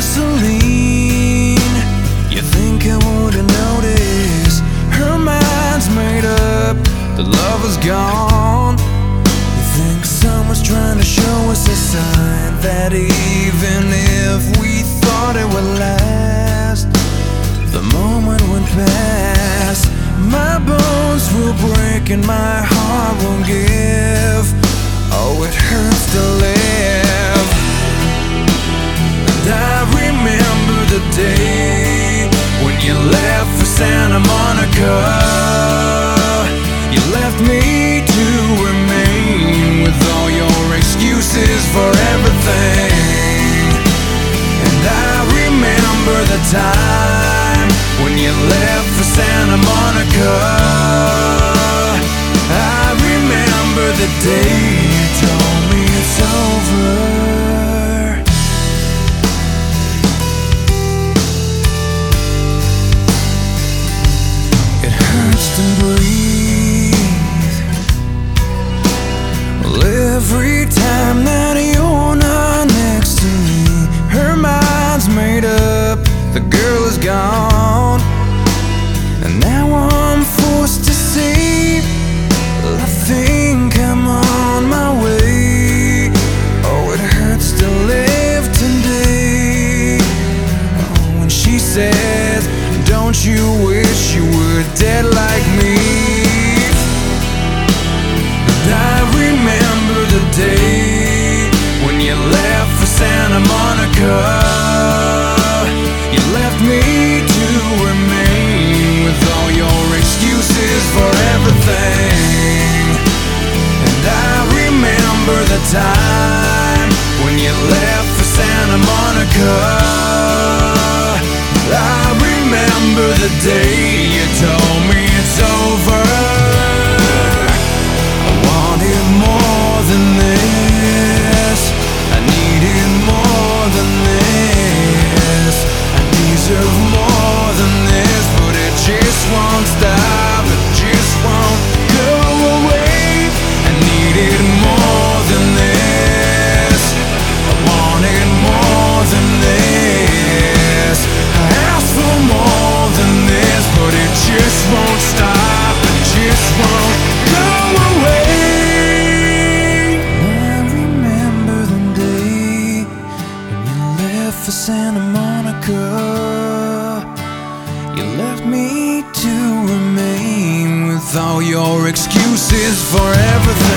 gasoline. You think I wouldn't notice? Her mind's made up, the love is gone. You think someone's trying to show us a sign that even if we thought it would last, the moment went past. My bones will break and my heart won't give. Oh, it hurts to live. And I remember the day when you left for Santa Monica. You left me to remain with all your excuses for everything. And I remember the time when you left for Santa Monica. I remember the day you told me it's over. It hurts to breathe. Well, every time that you're not next to me, her mind's made up, the girl is gone. And now I'm forced to say, I think I'm on my way. Oh, it hurts to live today. Oh, when she says, don't you wish you were dead like me? And I remember the day when you left for Santa Monica. You left me to remain with all your excuses for everything. And I remember the time when you left for Santa Monica. I remember the day you told me it's over. I wanted more than this. I needed more than this. I deserve more than this, but it just won't stop. It just won't go away. I needed more than this. I wanted more than this. I asked for more than this, but it just won't stop. It just won't go away. I remember the day when you left for Santa Monica. You left me to remain with all your excuses for everything.